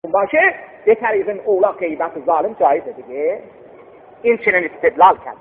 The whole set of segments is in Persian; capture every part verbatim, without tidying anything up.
باشه به طریق اولا غیبت ظالم جایزه دیگه. این چنین استدلال کرد.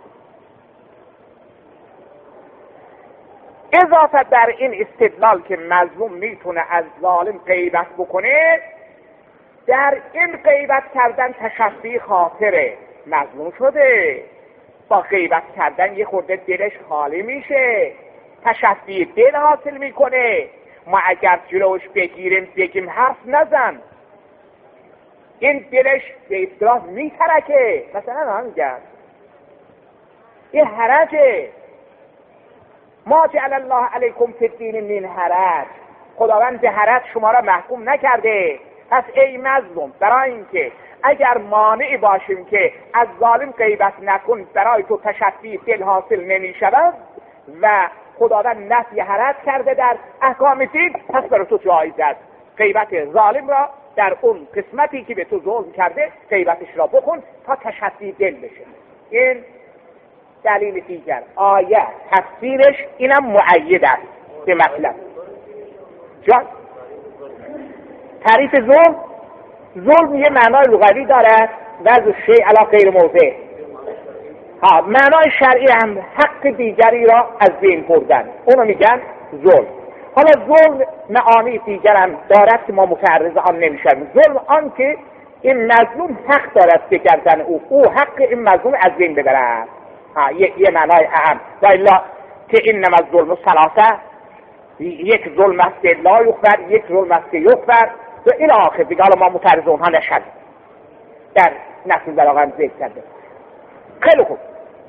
اضافه در این استدلال که مظلوم میتونه از ظالم غیبت بکنه، در این غیبت کردن تشفی خاطره مظلوم شده، با غیبت کردن یه خورده دلش خالی میشه، تشفی دل حاصل میکنه. ما اگر جلوش بگیریم بگیم حرف نزن، این دلش به اصطلاح میترکه. مثلا هم میگن یه حرجه، ما جعل الله علیکم فی الدین من حرج، خداوند به حرج شما را محکوم نکرده. پس ای مظلوم، برای اینکه اگر مانع باشیم که از ظالم غیبت نکن، برای تو تشفی دل حاصل نمی شود و خداوند نفی حرج کرده در احکام دین، پس برای تو جایز است غیبت ظالم را در اون قسمتی که به تو ظلم کرده غیبتش را بکن تا تشفی دل بشه. این دلیل دیگر. آیه تفسیرش اینم مؤید است به مطلب. جان تعریف ظلم، ظلم یه معنای لغوی دارد، وضع شیء علی غیر موضع. ها، معنای شرعی هم حق دیگری را از بین بردن، اونو میگن ظلم. حالا ظلم معانی دیگر هم دارد که ما متعرض آن نمیشیم. ظلم آن که این مظلوم حق دارد به گردن او، او حق این مظلوم از بین ببرد. ها، یه, یه معنای اهم. و الا که اینما الظلم ثلاثه، یک ظلم است که لا یغفر، یک ظلم است که یغفر و این آخر دیگه. حالا ما متعرض اونها نشد، در نحو بلاغه هم ذکر کرده. خیلی خوب.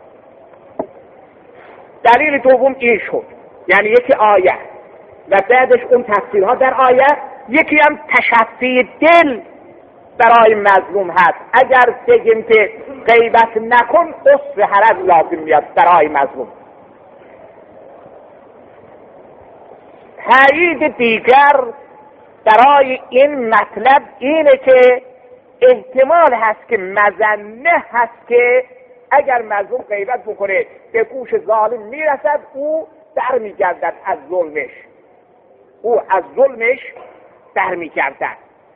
دلیل دوم این شد، یعنی یکی آیه و بعدش اون تفسیرها در آیه. یکی هم تشفی دل برای مظلوم هست. اگر بگیم که غیبت نکن، اصل حرج لازم میاد برای مظلوم. تایید دیگر برای این مطلب اینه که احتمال هست که مظنه هست که اگر مظلوم غیبت بکنه به گوش ظالم میرسد، او در میگردد از ظلمش، او از ظلمش در میگردد.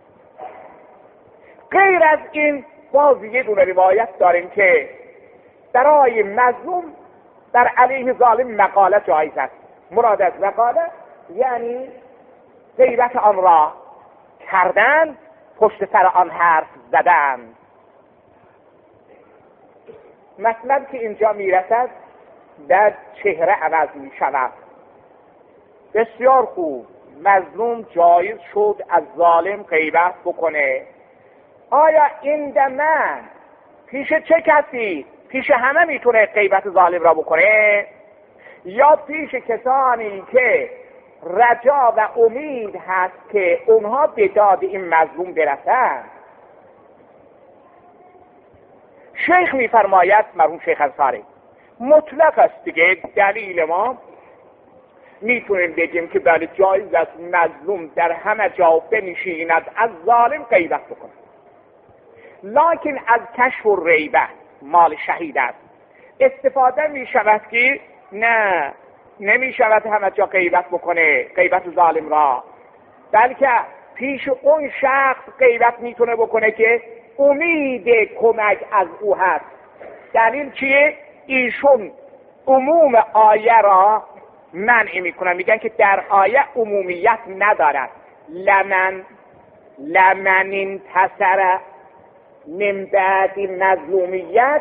غیر از این باز یه دونه روایت داریم که برای مظلوم در علیه ظالم مقاله جایز است. مراد از مقاله یعنی غیبت آن را کردن، پشت سر آن حرف زدن. مطلب که اینجا میرسد در چهره عوض می شود. بسیار خوب، مظلوم جایز شد از ظالم غیبت بکنه. آیا این من پیش چه کسی؟ پیش همه میتونه غیبت ظالم را بکنه یا پیش کسانی که رجا و امید هست که اونها به داد این مظلوم برسند؟ شیخ میفرماید، مرحوم شیخ انصاری، مطلق است دیگه. دلیل ما میتونیم بگیم که بله جایز است مظلوم در همه جا بنشیند از ظالم غیبت بکنه، لکن از کشف و ریبه مال شهید است استفاده میشود که نه، نمیشود همه جا غیبت بکنه غیبت ظالم را، بلکه پیش اون شخص غیبت میتونه بکنه که امید کمک از او هست. دلیل چیه؟ ایشون عموم آیه را منع میکنن، میگن که در آیه عمومیت ندارد. لمن لمن انتصر من بعد مظلومیت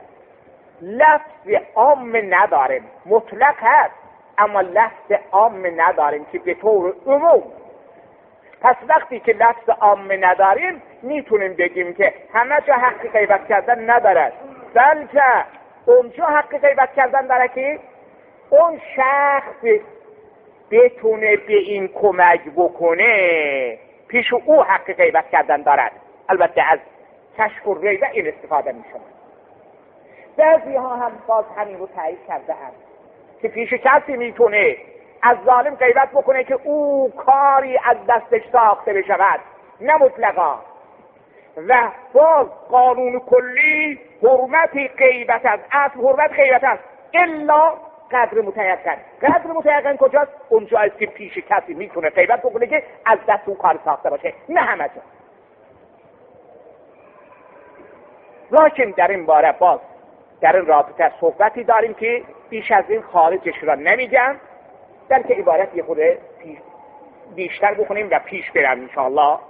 لفظ عام نداریم، مطلق هست اما لفظ عام نداریم که به طور عموم. پس وقتی که لفظ عام نداریم میتونیم بگیم که همه جا حق غیبت کردن ندارد، بلکه اونجا حق غیبت کردن داره که اون شخص بتونه به این کمک بکنه، پیش او حق غیبت کردن دارد. البته از کشف و ریبه این استفاده می شود. بعضی ها هم باز همین رو تایید کرده هم که پیش کسی میتونه از ظالم غیبت بکنه که او کاری از دستش ساخته بشود، نه مطلقا. و باز قانون کلی حرمت غیبت است، اصل حرمت غیبت است الا قدر متیقن. قدر متیقن کجاست؟ اونجا است که پیش کسی میتونه غیبت بکنه که از دست اون کار ساخته باشه، نه همه جا. لکن در این باره باز در این رابطه صحبتی داریم که بیش از این خارجش را نمیگم، در که عبارت یه خود بیشتر بکنیم و پیش برم انشاءالله.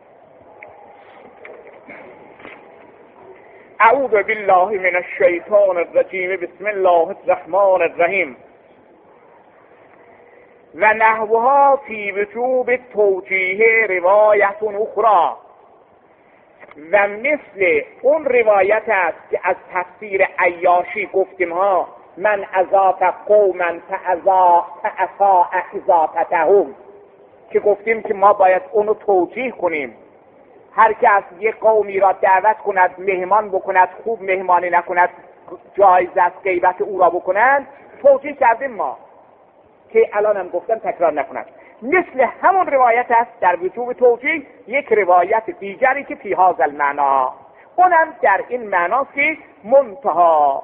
اعوذ بالله من الشیطان الرجیم. بسم الله الرحمن الرحیم. و نحوها فی وجوب توجیه روایت اخرى، و مثل اون روایت است که از تفسیر عیاشی گفتیم ها، من اضاف قوما فاضاع اضافتهم، که گفتیم که ما باید اونو توجیه کنیم. هر کس یک قومی را دعوت کند مهمان بکند، خوب مهمانی نکند جایز است غیبت او را بکنند. توجیه کردیم ما که الان هم گفتم تکرار نکنند. مثل همون روایت است در وجوب توجیه یک روایت دیگری که فی هذا المعنا، اونم در این معناست که منتها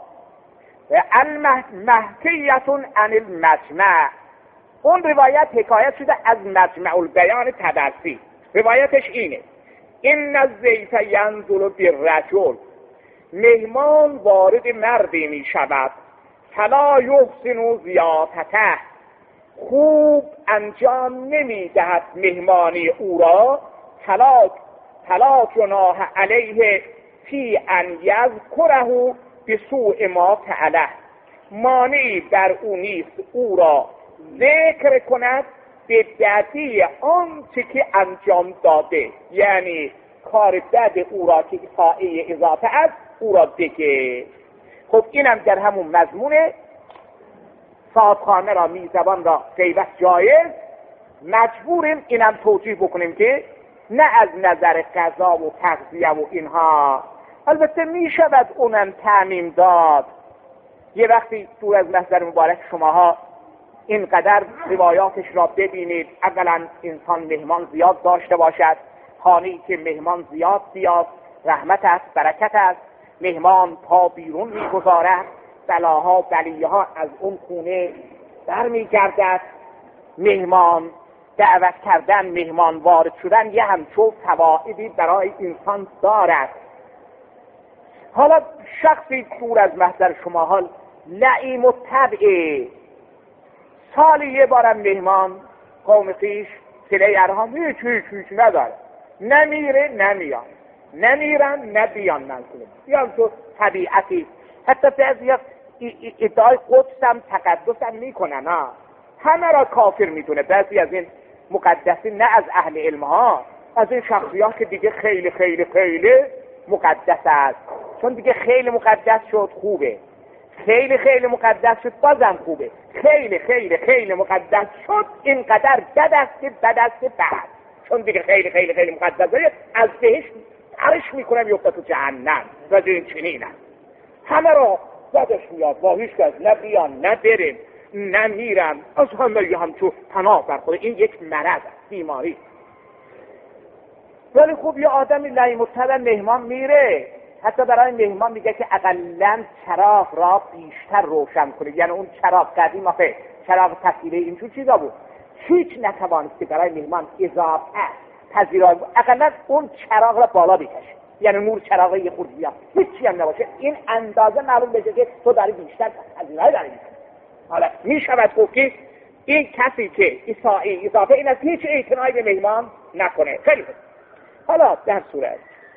المحکیت عن المجمع، اون روایت حکایت شده از مجمع البیان تبرسی. روایتش اینه: این الضیف ینزل بالرجل، مهمان وارد مردی می شود، فلا یحسن ضیافته، خوب انجام نمی دهد مهمانی او را، فلا فلا جناح علیه فی ان یذکره بسوء ما فعله، مانعی بر او نیست او را ذکر کند به بدی آنچه که انجام داده، یعنی کار بد او را که سائه اضافه است او را بگه. خب اینم در همون مضمونه صاحبخانه را میزبان را غیبت جایز، مجبوریم اینم توجیه بکنیم که نه از نظر قضا و تغذیه و اینها، البته میشود اونم تعمیم داد. یه وقتی دور از محضر مبارک شماها اینقدر روایاتش را ببینید، اولا انسان مهمان زیاد داشته باشد، خانه‌ای که مهمان زیاد بیاد رحمت است، برکت است. مهمان پا بیرون میگذارد، بلاها بلیها از اون خونه برمیگردد. مهمان دعوت کردن، مهمان وارد شدن یه همچون فوائدی برای انسان دارد. حالا شخصی دور از محضر شماها لعیم و طبعه، سالی یه بارم مهمان قوم خویش سله ارهام هیچ هیچ هیچ نداره، نمیره نمیان، نمیرن نبیان، منظوره بیان تو طبیعتی. حتی بعضی ادعای قدس هم تقدس هم میکنن ها، همه را کافر میدونه. بعضی از این مقدسین، نه از اهل علم ها، از این شخصیات که دیگه خیلی خیلی خیلی مقدس است، چون دیگه خیلی مقدس شد خوبه، خیلی خیلی مقدس شد بازم خوبه، خیلی خیلی خیلی مقدس شد اینقدر بد است که بد است که بد، چون دیگه خیلی خیلی خیلی مقدسه از بهش عرش میکنم یفته تو جهنم. و این چنین است، همه را بدش میاد، با هیچ کس نه بیان نه بریم نه میرم، از همه یه همچون پناه بر خود. این یک مرض است، بیماری. ولی خوب یه آدمی لعیم الطبع مهمان میره، حتی برای مهمان میگه که اقلن چراغ را بیشتر روشن کنید، یعنی اون چراغ قدیم آخه چراغ تفصیله اینجور چیزا بود، هیچ نتوانست که برای مهمان اضافه پذیرایی بود، اقلن اون چراغ را بالا بکشه، یعنی نور چراغ یه خورد بیاد، هیچی هم نباشه، این اندازه معلوم بشه که تو داری بیشتر پذیرایی داری میکنی. حالا میشود گفت که این کسی که اضافه اضافه این از هیچ اعتنایی به مهمان نکنه. خیلی خوب. حالا در صورت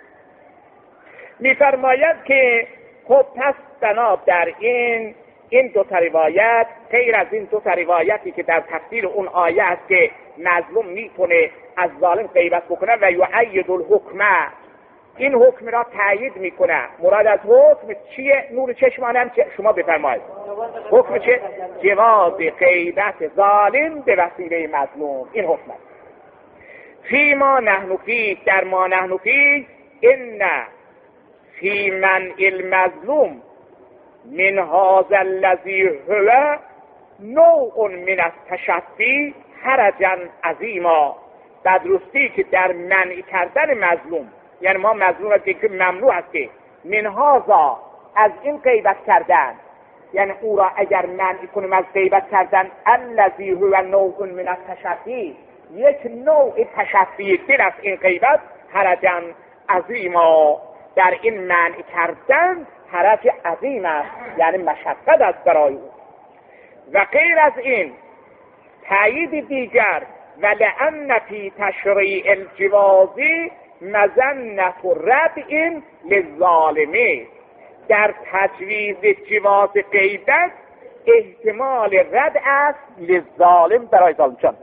میفرماید که خب پس بنا در این این دو تا روایت، غیر از این دو تا روایتی که در تفسیر اون آیه است که مظلوم میتونه از ظالم غیبت بکنه و یعید الحکم، این حکم را تایید میکنه. مراد از حکم چیه؟ نور چشمانم که شما بفرمایید حکم چه؟ جواز غیبت ظالم به وسیله مظلوم، این حکم است. فی ما نحن فی، در ما نحن فی، ان فی من المظلوم من هذا الذی هو نوع من التشفی حرجا عظیما، بدرستی که در منع کردن مظلوم، یعنی ما مظلوم را که ممنوع است که من هذا از این غیبت کردن، یعنی او را اگر منع کنیم از غیبت کردن، الذی هو نوع من التشفی، یک نوع تشفی دل از این غیبت، حرجا عظیما، در این منع کردن حرج عظیم است، یعنی مشقت است برای او. و غیر از این تأیید دیگر، ولأن فی تشریع الجوازی مظنة ردع للظالم، در تجویز جواز غیبت احتمال رد است للظالم، برای ظالم. چون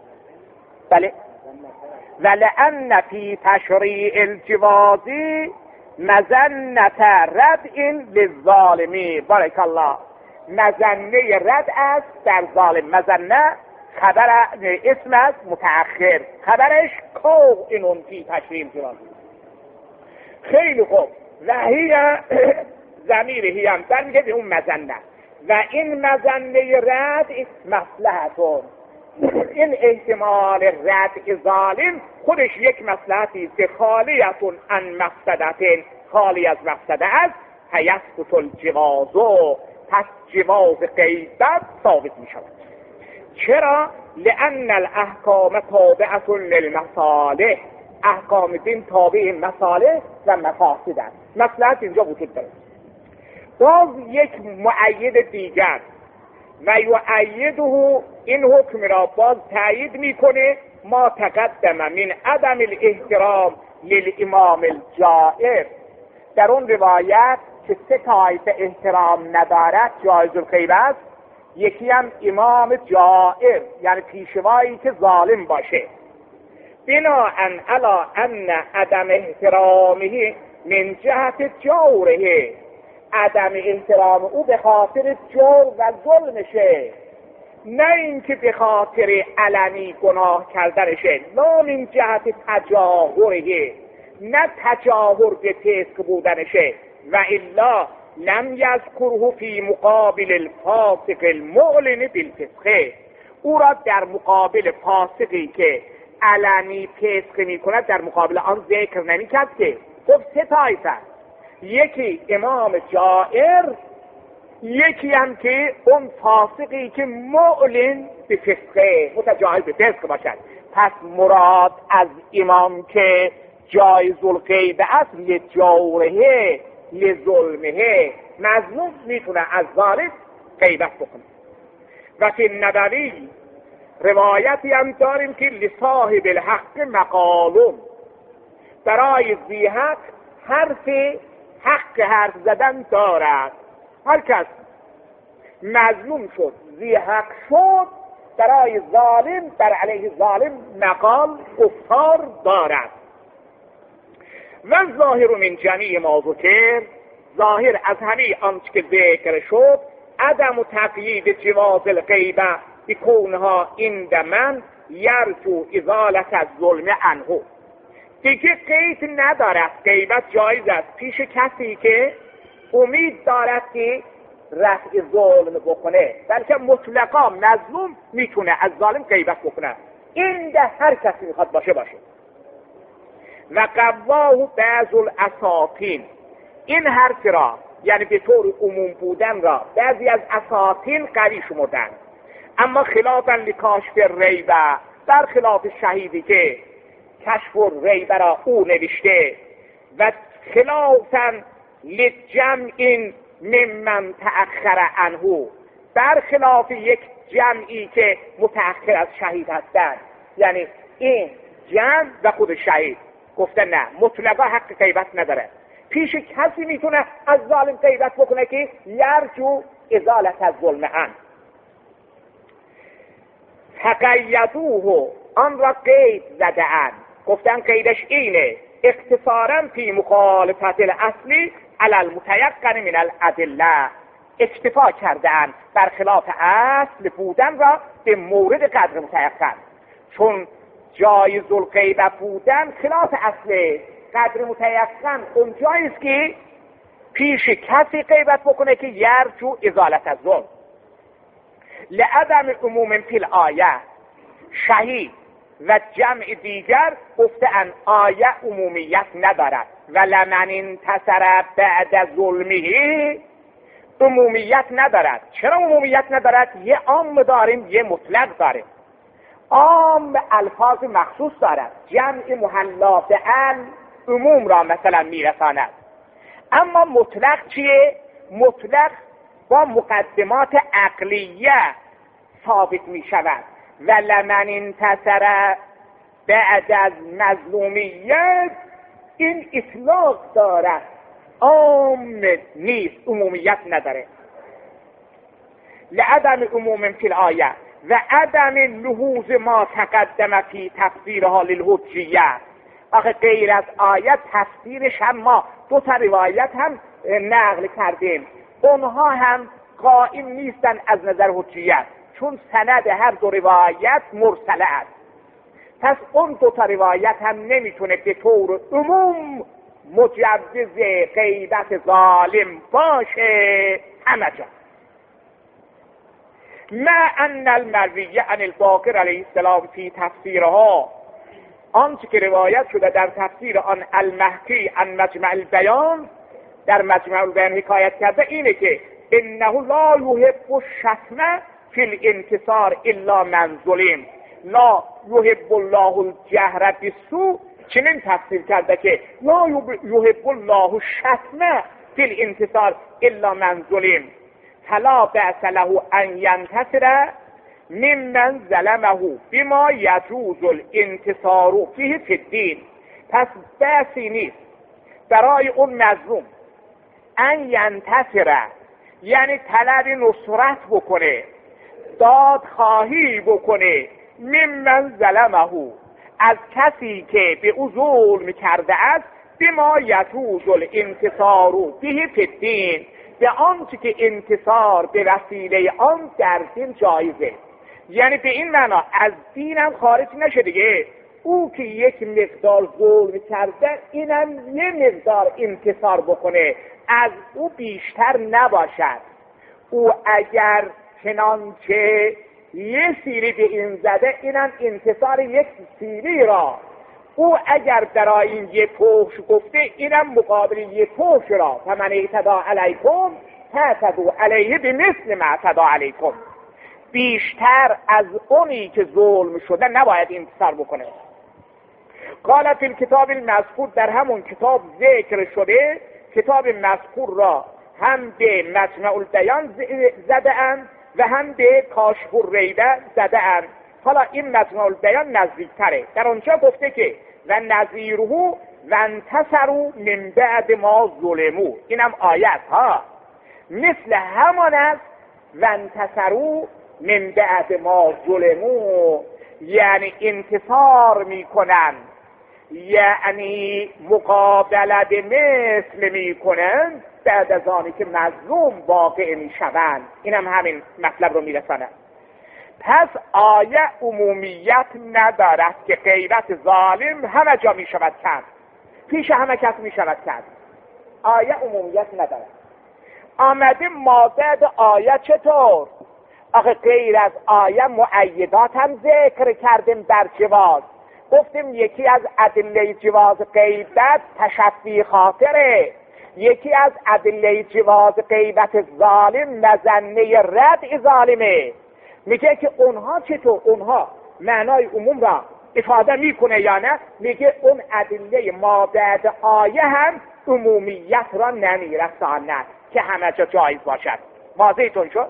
بله ولأن فی تشریع الجوازی مظنة ردع للظالم، بارک الله. مظنه رد است در ظالم. مظنه خبر اسم است متأخر، خبرش کو اینون فی تشریع الجواز. خیلی خوب. و هی ضمیر هی هم در میگه به اون مظنه، و این مظنه رد مصلحتون، این احتمال رد ظالم خودش یک مصلحتی است که خالیتون عن مفسدتین، خالی از مفسده است. فیسقط الجواز، پس جواز غیبت ثابت می شود. چرا؟ لأن الاحکام تابعة للمصالح، احکام دین تابع مصالح و مفاسد است. مصلحت اینجا وجود داره. باز یک مؤید دیگر، و یؤیده، این حکم را باز تایید میکنه ما تقدم من عدم الاحترام للامام الجائر. در اون روایت که سه طایفه احترام ندارد جایز الغیبه است، یکی هم امام جائر، یعنی پیشوایی که ظالم باشه. بناءً علی ان عدم احترامه من جهت جوره، عدم احترام او به خاطر جور و ظلمشه، نه اینکه به خاطر علنی گناه کردنشه. لا من جهت تجاهره، نه تجاهر به فسق بودنشه. و الا لم یذکره فی مقابل الفاسق المعلن بالفسق، او را در مقابل فاسقی که علنی فسق میکند در مقابل آن ذکر نمیکرد که گفت سه طایفه، یکی امام جائر، یکی هم که اون فاسقی که معلن به فسقه، متجاهل به فسق باشد. پس مراد از امام که جایز الغیبه است لجوره لظلمه، مظلوم میتونه از ظالم غیبت بکنه. و فی النبوی روایتی هم داریم که لصاحب الحق مقالم، برای ذی حق حرف حق حرف زدن دارد. هر کس مظلوم شد ذی حق شد، برای ظالم بر علیه ظالم مقال گفتار دارد. و ظاهر من جمیع ما ذکر، ظاهر از همه آنچه که ذکر شد، عدم و تقیید جواز الغیبه بکونها عند من یرجو ازالت الظلم عنه. دیگه قید ندارد غیبت جایز است پیش کسی که امید دارد که رفع ظلم بکنه، بلکه مطلقا مظلوم میتونه از ظالم غیبت بکنه، این ده هر کسی میخواد باشه باشه. و قواه بعض الاساطین، این حرف را یعنی به طور عموم بودن را بعضی از اساطین قوی شمردن، اما خلافا لکاشف الریبه، در خلاف شهیدی که کشف الریبه را او نوشته، و خلافا لجمع ممن تأخر عنه، در خلاف یک جمعی که متأخر از شهید هستند، یعنی این جمع و خود شهید گفته نه، مطلقا حق غیبت نداره، پیش کسی میتونه از ظالم غیبت بکنه که یرجو ازالت از ظلم عنه. تقیدوه، آن را قید زده‌اند، گفتن قیدش اینه، اختصارا فی مخالفت الاصلی علی المتیقن من الادله، اکتفا کرده‌اند بر خلاف اصل بودن را به مورد قدر متیقن، چون جایز الغیبه بودن خلاف اصل، قدر متیقن اون جایز که پیش کسی غیبت بکنه که یرجو ازالت از ظلم. لعدم عموم فی الآیه، شهید و جمع دیگر گفتن آیه عمومیت ندارد، و لمن انتصر بعد ظلمه عمومیت ندارد. چرا عمومیت ندارد؟ یه عام داریم یه مطلق داریم. عام الفاظ مخصوص دارد، جمع محلا به عموم را مثلا میرساند. اما مطلق چیه؟ مطلق با مقدمات عقلیه ثابت می شود. و لمن انتصر بعد از مظلومیت، این اطلاق دارد، عام نیست، عمومیت نداره. لعدم عموم فی الآیه و عدم لحوظ ما تقدم فی تفسیرها للحجیه. آخه غیر از آیت تفسیرش هم ما دو تا روایت هم نقل کردیم، اونها هم قائم نیستن از نظر حجیت، چون سند هر دو روایت مرسله است. پس اون دو تا روایت هم نمیتونه به طور عموم مجوز غیبت ظالم باشه همه جا. ما ان المرویه عن الباقر علیه السلام فی تفسیرها، آنچه که روایت شده در تفسیر آن المحکی عن مجمع البیان، در مجمع البیان حکایت کرده اینه که انه لا یحب الشتم فی الانتصار الا من ظلم، لا یحب الله الجهر بالسوء. چنین تفسیر کرده که لا یحب الله الشتم فی الانتصار الا من ظلم، فلا بأس له ان ینتصر ممن ظلمه بما یجوز الانتصار فیه فی الدین. پس بأسی نیست برای اون مظلوم ان ینتصر، یعنی طلب نصرت بکنه، دادخواهی بکنه، ممن ظلمه، از کسی که به او ظلم کرده است، بما یجوز الانتصار فیه فی الدین، به آنچه که انتصار به وسیله آن در دین جایزه. یعنی به این معنا از دینم خارج نشه دیگه، او که یک مقدار ظلم کرده اینم یه مقدار انتصار بکنه، از او بیشتر نباشد. او اگر چنانچه یه سیری به این زده، اینم انتصار یک سیری را، او اگر برای این یه فحش گفته، اینم مقابل یه فحش را فمن اعتدی علیکم فاعتدوا علیه بمثل ما اعتدی علیکم، بیشتر از اونی که ظلم شده نباید انتصار بکنه. قال فی الکتاب المذکور، در همون کتاب ذکر شده، کتاب مذکور را هم به مجمع البیان زده اند و هم به کاشف الریبه زده اند. حالا این مجمع البیان نزدیکتره، در اونجا گفته که و نظیره و انتصروا من بعد ما ظلموا، اینم آیت ها مثل همان است، و انتصروا من بعد ما ظلموا، یعنی انتصار میکنن، یعنی مقابله به مثل میکنن بعد از آنی که مظلوم واقع میشوند. اینم همین مطلب رو میرسانه. پس آیه عمومیت ندارد که غیبت ظالم همه جا میشود کرد، پیش همه کس میشود کرد. آیه عمومیت ندارد. آمده مادد آیه چطور؟ آخه غیر از آیه مؤیدات هم ذکر کردیم در جواز. گفتیم یکی از ادله جواز غیبت تشفی خاطره، یکی از ادله جواز غیبت ظالم مظنه رد ظالمه. میگه که اونها چطور؟ اونها معنای عموم را افاده میکنه یا نه؟ میگه اون ادله ما بعد آیه هم عمومیت را نمیرساند که همه جا جایز باشد. واضحتون شد؟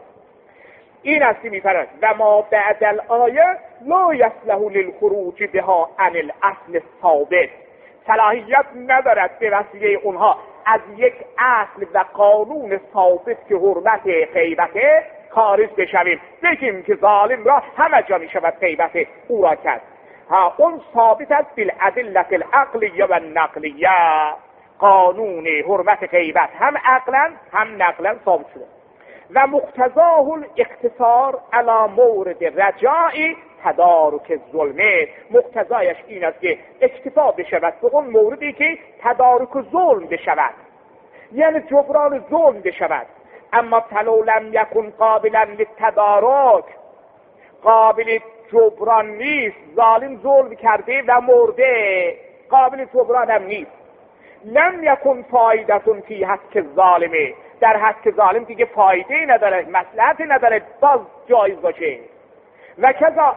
این است که میفرد و ما بعد الآیه لا یصلح للخروج بها عن الاصل ثابت، صلاحیت ندارد به وسیله اونها از یک اصل و قانون ثابت که حرمت غیبت خارج بشویم، بگیم که ظالم را همه جا میشود غیبت او را کرد. ها اون ثابت است بالادله العقلیه و النقلیه، قانون حرمت غیبت هم عقلا هم نقلا ثابت شده. و مقتضاه الاقتصار علی مورد رجاء تدارک ظلمه، مقتضایش این است که اکتفا بشود به اون موردی که تدارک ظلم بشود، یعنی جبران ظلم بشود. اما فلو لم یکن قابلا للتدارک، قابل جبران نیست، ظالم ظلم کرده و مرده، قابل جبران هم نیست. لم یکن فایدتون فی حق ظالمه، در حق ظالم دیگه فایده نداره، مصلحت نداره باز جایز باشه. و کذا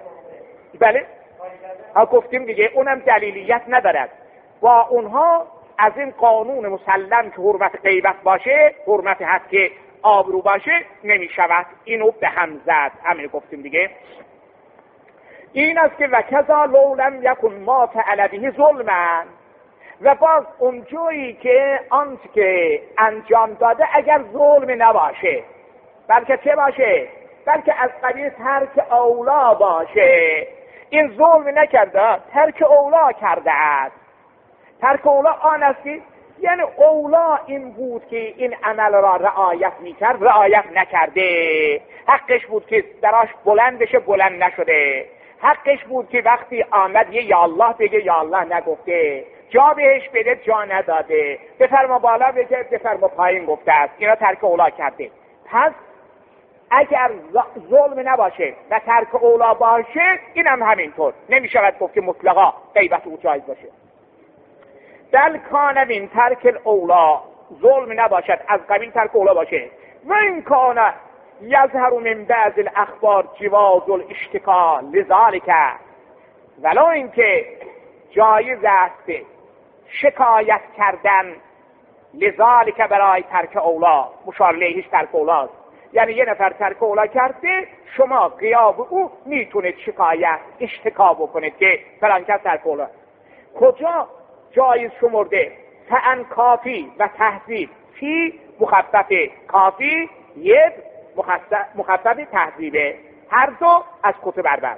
بله ها گفتیم دیگه اونم دلیلیت ندارد. با اونها از این قانون مسلم که حرمت غیبت باشه، حرمت حق آبرو باشه، نمی شود. اینو به هم زد. همین گفتیم دیگه. این است که وکذا لو لم یکن ما فعل به ظلما، و باز اونجایی که آنچه که انجام داده اگر ظلم نباشه، بلکه چه باشه؟ بلکه از قبیل ترک اولا باشه. این ظلم نکرده، ترک اولا کرده است. ترک اولا آن است که یعنی اولا این بود که این عمل را رعایت میکرد، رعایت نکرده. حقش بود که دراش بلند بشه، بلند نشده. حقش بود که وقتی آمد یه یا الله بگه، یا الله نگفته. جا بهش بده، جا نداده. بفرما بالا بگه، بفرما پایین گفته است. اینا ترک اولا کرده. پس اگر ظلم نباشه و ترک اولا باشه، این هم همینطور نمیشود گفت که مطلقا غیبت او جایز باشه. بل کان من ترک الاولا، ظلم نباشد از قبیل ترک اولا باشه. و این کان یظهر من بعض الاخبار جواز الاشتکا لذالک، ولو اینکه جایز است شکایت کردن لذالک برای ترک اولا، مشار الیهش ترک اولاست. یعنی یه نفر ترک اولا کرده، شما غیاب او میتونید شکایت اشتکا بکنید که فلان کس ترک اولا. کجا جایز شمرده؟ فعن کافی و تهذیب. فی مخفف کافی، یک مخفف تهذیبه، هر دو از کتب اربعه.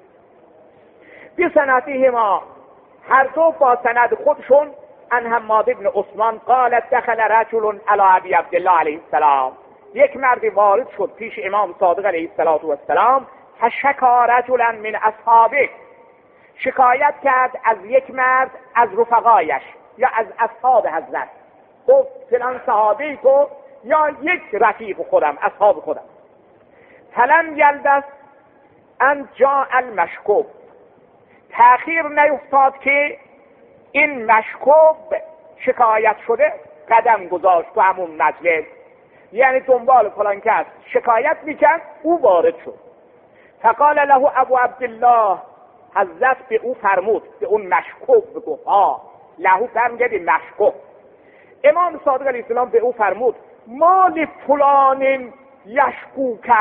بی سنده ما، هر دو با سند خودشون. ان حماد بن عثمان قالت دخل رجل علی ابی عبدالله علیه السلام، یک مرد وارد شد پیش امام صادق علیه السلام. فشکا رجلا من اصحابه، شکایت کرد از یک مرد از رفقایش یا از اصحاب حضرت. گفت فلان صحابی تو یا یک رفیق خودم، اصحاب خودم. فلم یلبث ان جاء المشکوب، تأخیر نیفتاد که این مشکوب شکایت شده قدم گذاشت تو همون مجلس. یعنی دنبال فلان کس شکایت میکرد، او وارد شد. فقال له ابو عبدالله، حضرت به او فرمود، به اون مشکوب بگفت، ها له فرمگه مشکوب. امام صادق علیه السلام به او فرمود مال فلان یشکوکه،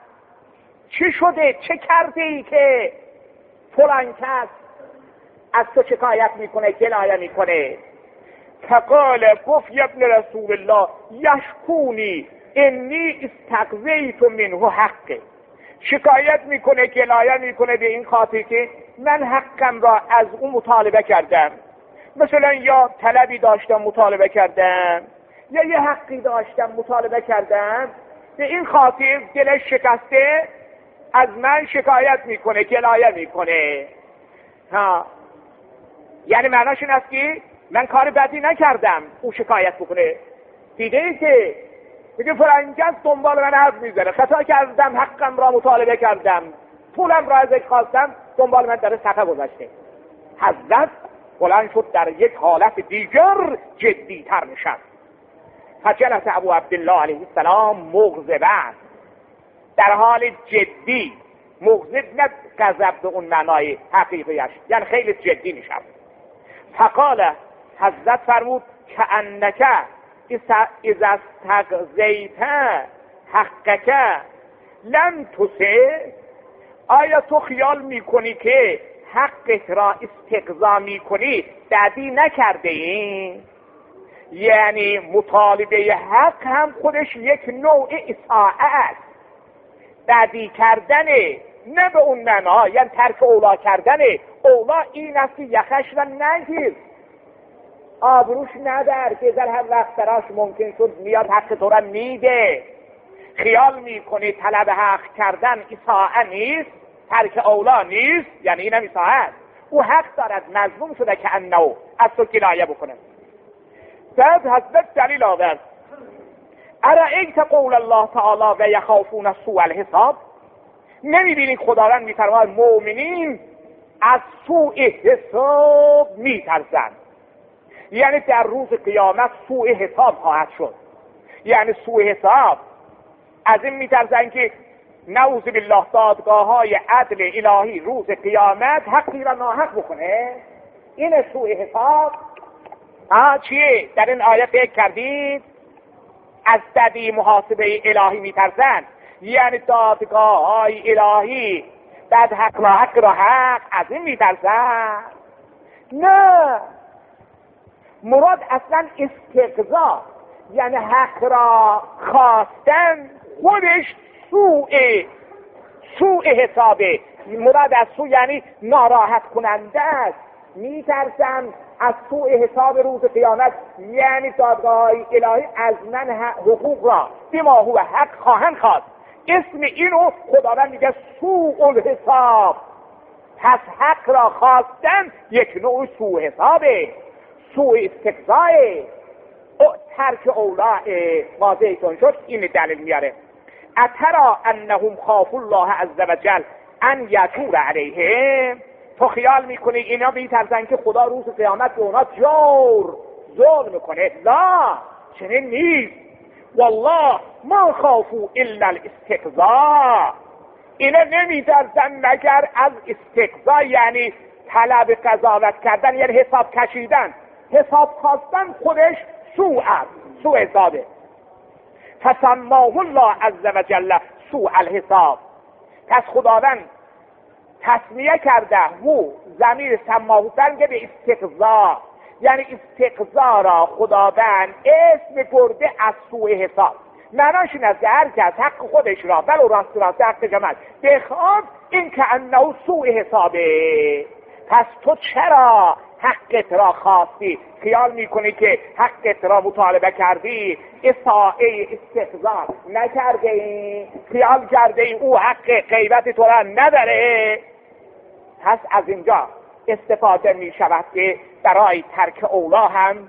چه شده، چه کرده ای که فلان کس از تو شکایت میکنه، گلایه میکنه؟ فقال، گفت ابن رسول الله یشکونی انی استقضیت منه حقه، شکایت میکنه، گلایه میکنه به این خاطر که من حقم را از اون مطالبه کردم. مثلا یا طلبی داشتم مطالبه کردم، یا یه حقی داشتم مطالبه کردم، به این خاطر دلش شکسته از من شکایت میکنه، گلایه میکنه. ها، یعنی معناش این است که من کار بدی نکردم او شکایت بکنه. دیده ای که میگه فرنگز دنبال من حرف میزنه، خطا کردم، حقم را مطالبه کردم، پولم را ازش خواستم، دنبال من داره صفحه گذاشته. حضرت بلند شد، در یک حالت دیگر جدی تر نشد. فجلس ابو عبدالله علیه السلام مغضبا، در حال جدی. مغضب نه غضب به اون معنای حقیقیش، یعنی خیلی جدی نشد. فقال، حضرت فرمود که انک اذا استقضیت حقک لم تسع، آیا تو خیال میکنی که حقت را استقضا میکنی دعدی نکرده این؟ یعنی مطالبه حق هم خودش یک نوع اطاعت است، دعدی کردنه، نه به اون معنا یعنی ترک اولا کردنه. اولا این است که یخش و نگیر، آبروش ندر، که در هر وقت براش ممکن شد میاد حق تو را میده. خیال میکنی طلب حق کردن اطاعت نیست، ترک اولا نیست، یعنی اینم اطاعت. او حق دارد، مظلوم شده که انه از تو گلایه بکنه. بعد حضرت دلیل آورد، ارأیت قول الله تعالی و یخافون سوء الحساب، نمیبینید خداوند میفرماید مؤمنین از سوء حساب میترسند، یعنی در روز قیامت سوء حساب خواهد شد. یعنی سوء حساب از این میترسند که نعوذ بالله دادگاه های عدل الهی روز قیامت حقی را ناحق بکنه. این سوء حساب. آه چیه؟ در این آیه فکر کردید از بدی محاسبه الهی میترسن؟ یعنی دادگاه های الهی بعد حق را حق را حق از این میترسن؟ نه، مراد اصلا استقضا، یعنی حق را خواستن خودش سوء سوء حسابه. مراد از سوء یعنی ناراحت کننده است. میترسن از سوء حساب روز قیامت، یعنی دادگاه الهی از من حقوق را بما هو حق خواهند خواست. اسم اینو خداوند میگه سوء الحساب. پس حق را خواستن یک نوع سوء حسابه، سوء استقضایه. ترک اولا واضحتون شد. این دلیل میاره. اترا انهم خافوا الله عز وجل ان یتور علیهم. تو خیال میکنی اینا میترسن که خدا روز قیامت به اونا جور ظلم میکنه؟ لا، چنین نیست. والله ما خافوا الا الاستقضاء. اینا نمیترسن مگر از استقضا، یعنی طلب قضاوت کردن، یعنی حساب کشیدن. حساب خواستن خودش سوء است، سوء حسابه. فسماه الله عز وجل سوء الحساب. پس خداوند تسمیه کرده و ضمیر سماه برمیگه به استقضا، یعنی استقضا را خداوند اسم برده از سوء حساب. معناش این است که هر کس حق خودش را ولو راست راست حق جمعت بخواد، این که انه سوء حسابه. پس تو چرا حقت را خواستی؟ خیال میکنی که حقت را مطالبه کردی، اساءه استقضا نکرده ای؟ خیال کرده ای او حق غیبت تو را نداره؟ پس از اینجا استفاده می شود که برای ترک اولا هم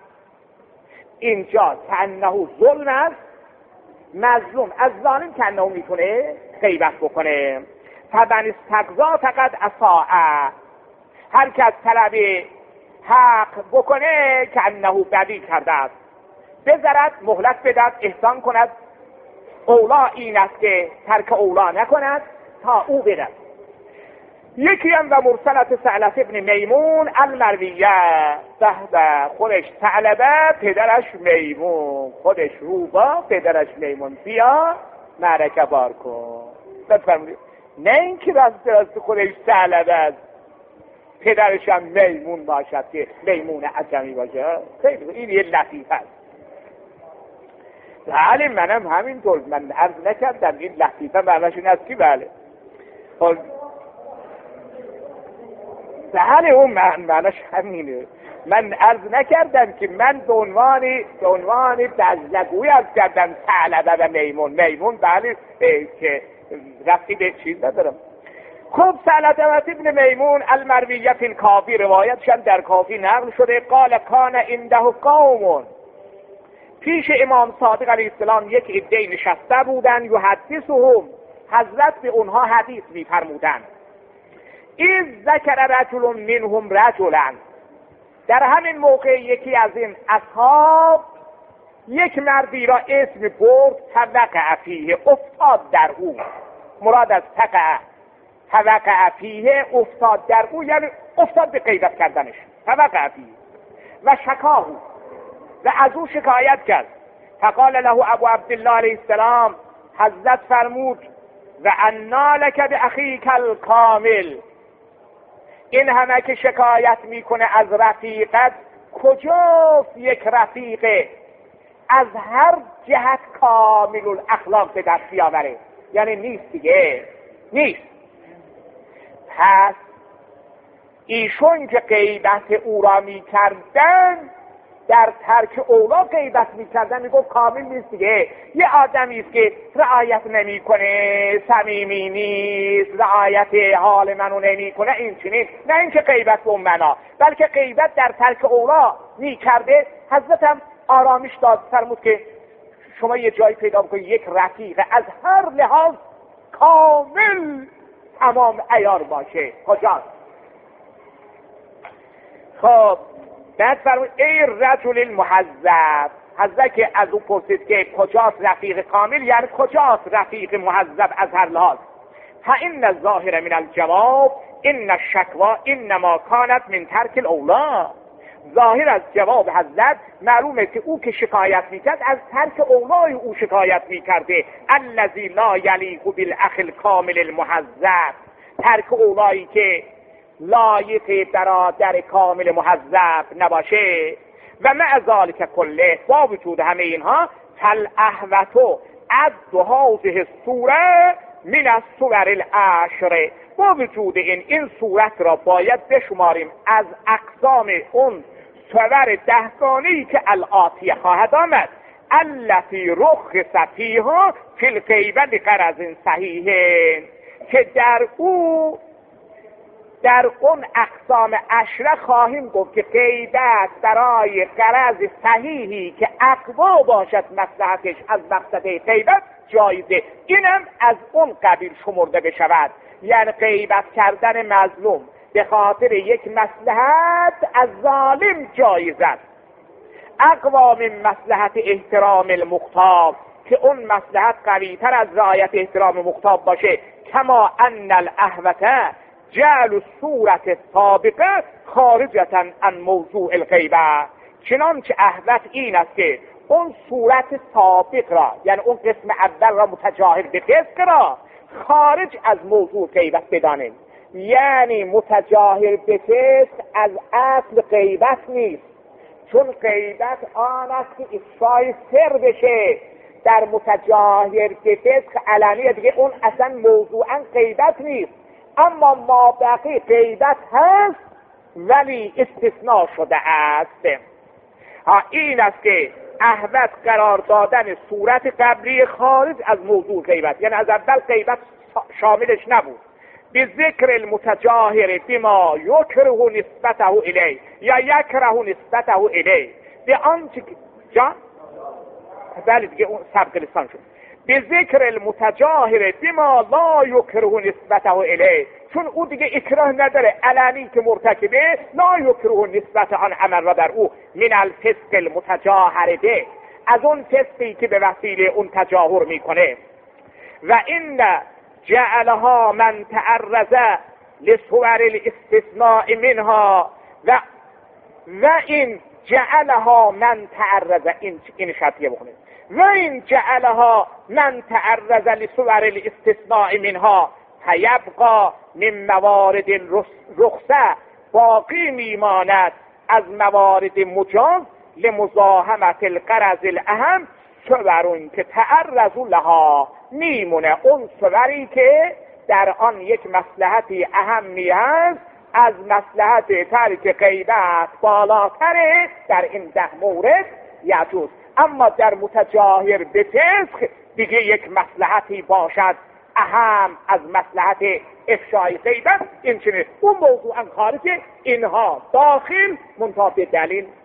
اینجا کانه ظلم است. مظلوم از ظالم کانه میتونه غیبت بکنه. فمن استقضا فقط اساء. هر کس طلب حق بکنه کانه بدی کرده است. بذارد مهلت بدهد، احسان کند. اولا این است که ترک اولا نکند تا او بدهد. یکی هم و مرسلت ثعلبه ابن میمون المرویه. به خودش ثعلبه، پدرش میمون، خودش روبا، پدرش میمون. بیا معرکه بار کن. بفرمایید. نه اینکه راست راست خودش ثعلبه است، پدرش هم میمون باشد که میمون عجمی باشه. خیلی این یه لطیفه است. بله منم همینطور، من عرض نکردم این لطیفه معناش این است که بله بله اون معناش همینه. من عرض نکردم که من به عنوان به عنوان دزدگوی عرض کردم ثعلبه و میمون. میمون بله که رفتی به چیز ندارم. خب ثعلبه ابن میمون المرویه فی الکافی، روایتشان در کافی نقل شده. قال کان عنده قوم. پیش امام صادق علیه السلام یک عده نشسته بودند. یحدثهم، حضرت به اونها حدیث می‌فرمودند. اذ ذکر رجل منهم رجلا. در همین موقع یکی از این اصحاب یک مردی را اسم برد. توقع فیه، افتاد در او. مراد از تقع توقع فیه، افتاد در او، یعنی افتاد به غیبت کردنش. توقع فیه و شکاهو، و از او شکایت کرد. فقال له ابو عبدالله علیه السلام، حضرت فرمود و انا لک باخیک الکامل. این همه که شکایت میکنه از رفیقت، کجاست یک رفیقه از هر جهت کامل الاخلاق به دست بیاوره؟ یعنی نیست دیگه، نیست. پس ایشون که غیبت او را میکردن، در ترک اولا غیبت میکردن، میگفت کامل نیست دیگه. یه آدمی است که رعایت نمیکنه، صمیمی نیست، رعایت حال منو نمیکنه، این چنین. نه اینکه غیبت به اون معنا، بلکه غیبت در ترک اولا میکرده. حضرت هم آرامش داد، فرمود که شما یه جایی پیدا بکنید یک رفیق از هر لحاظ کامل تمام عیار باشه. کجاست؟ خب بعد فرمود ای رجل المحذب. حضرت که از او پرسید که کجاست رفیق کامل، یعنی کجاست رفیق محذب از هر لحاظ. فإن الظاهر من الجواب ان الشکوا انما کانت من ترک الاولا. ظاهر از جواب حضرت معلومه که او که شکایت میکرد از ترک اولای او شکایت میکرده، الذی لا یلیق بالاخ الکامل المهذب، ترک اولایی که لایق برادر کامل مهذب نباشه. و مع ذلک کله، با وجود همه اینها، فالاحوط عد هذه الصوره من الصور العشر، با وجود این این صورت را باید بشماریم از اقسام اون صور دهگانه‌ای که الآتی خواهد آمد، التي رخص فیها فی الغیبة لغرض صحیح، که در او در اون اقسام عشره خواهیم گفت که غیبت برای غرض صحیحی که اقوا باشد مصلحتش از مقصد غیبت جایزه، اینم از اون قبیل شمرده بشود. یعنی غیبت کردن مظلوم به خاطر یک مصلحت از ظالم جایز است، اقوا من مصلحت احترام المخاطب، که اون مصلحت قوی‌تر از رعایت احترام مخاطب باشه. کما ان الاحوط جعل الصورت السابقه خارجة عن موضوع الغیبه، چنانچه احوط این است که اون صورت سابق را، یعنی اون قسم اول را متجاهر به فسق را خارج از موضوع غیبت بدانیم. یعنی متجاهر به فسق از اصل غیبت نیست، چون غیبت آن است که افشای سر بشه. در متجاهر به فسق علنی دیگه اون اصلا موضوعا غیبت نیست، اما ما بقی غیبت هست ولی استثناء شده است. ها این است که احوط قرار دادن صورت قبلی خارج از موضوع غیبت، یعنی از اول غیبت شاملش نبود. به ذکر المتجاهر بما یکره نسبته الیه یا یکره نسبته الیه، به آنچه جان بله دیگه اون سبق لسان شد. به ذکر المتجاهر بما لا یکره نسبته الیه، چون او دیگه اکراه نداره، علنی که مرتکبه لا یکره نسبت آن عمل را در او من الفسق المتجاهر به، از اون فسقی که به وسیله اون تجاهر میکنه. و این جعلها من تعرض لصور الاستثناء منها و و این جعلها من تعرض، این این شرطیه بخونید، و این جعلها من تعرض لصور الاستثناء منها فیبقى من موارد رخصه، باقی میماند از موارد مجاز لمزاحمت الغرض الاهم صورون که تعرض لها، میمونه اون صوری که در آن یک مصلحتی اهمی هست از مصلحت ترک غیبت بالاتره، در این ده مورد یجوز. اما در متجاهر به فسق دیگه یک مصلحتی باشد اهم از مصلحت افشای غیبت، این چنین اون موضوعا خارجه، اینها داخل منتها به دلیل